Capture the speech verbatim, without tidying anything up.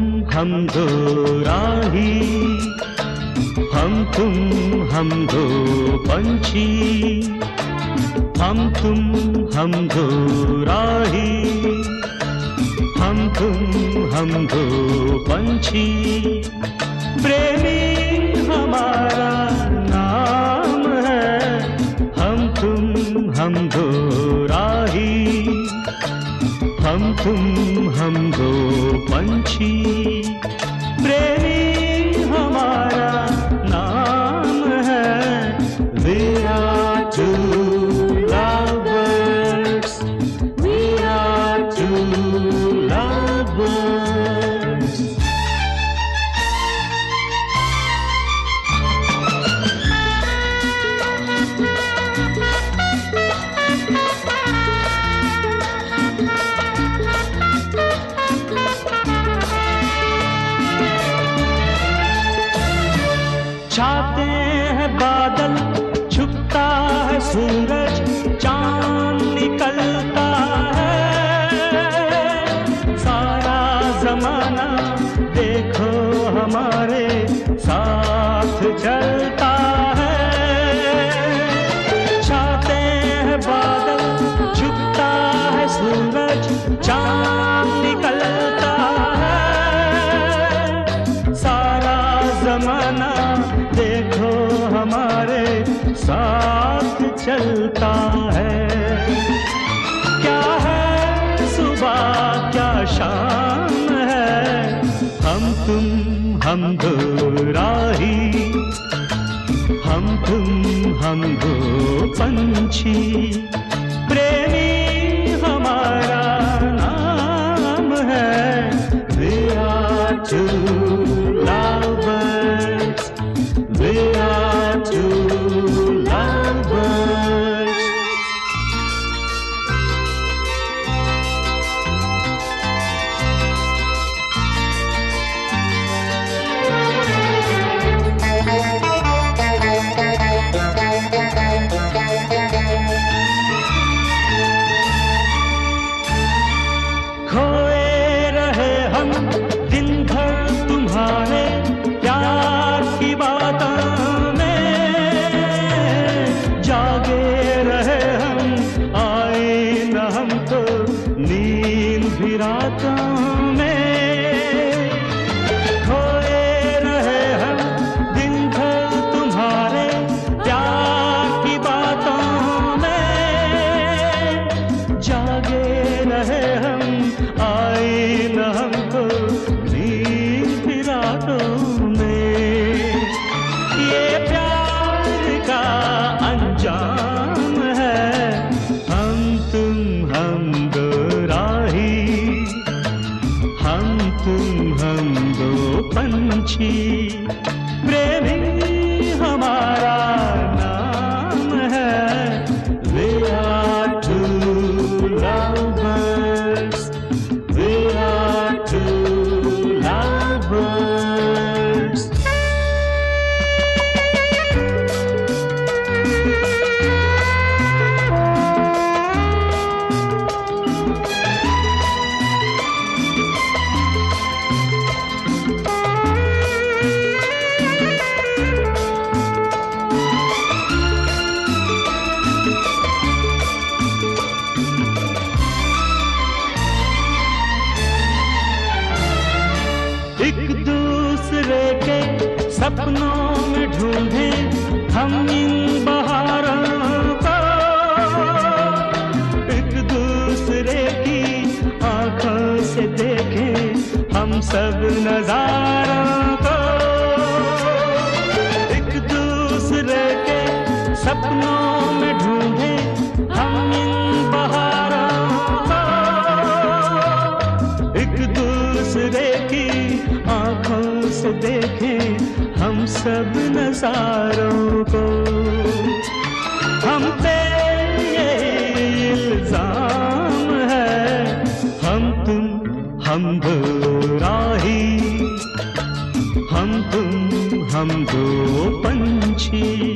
हम दो राही, हम तुम हम दो पंछी, हम तुम हम दो राही, हम तुम हम दो पंछी। प्रेमी हमारा नाम है, हम तुम हम दो राही, हम तुम हम दो पंछी। प्रेमी हमारा नाम है, we are two lovers, we are two lovers। छाते हैं बादल, छुपता है सूरज, चांद निकलता है, सारा जमाना देखो हमारे साथ चलता है। छाते हैं बादल, छुपता है सूरज, चांद निकलता है, सारा जमाना देखो हमारे साथ चलता है। क्या है सुबह क्या शाम है, हम तुम हम दो राही, हम तुम हम दो पंछी। प्रेमी हमारा नाम है, we are two lovers, we are two lovers। खोए रहे हम दिन भर तुम्हारे प्यार की बातों में, जागे रहे हम आए न हमको नींद भी रातों में। खोए रहे हम दिन भर तुम्हारे प्यार की बातों में, जागे रहे हम आए न हमको नींद भी रातों में। ये प्यार का अंजाम है, हम तुम हम दो राही, हम तुम हम दो पंछी। प्रेमी हमारा नाम है, we are two lovers, we are two lovers। एक दूसरे के सपनों में ढूंढे हम इन बहारों को, एक दूसरे की आंखों से देखें हम सब नजारों को। एक दूसरे के सपनों में ढूंढे हम इन बहारों को, एक दूसरे की आंखों से देखें हम सब नजारों को। हम पे ये इल्जाम है, हम तुम हम दो राही, हम तुम हम दो पंछी।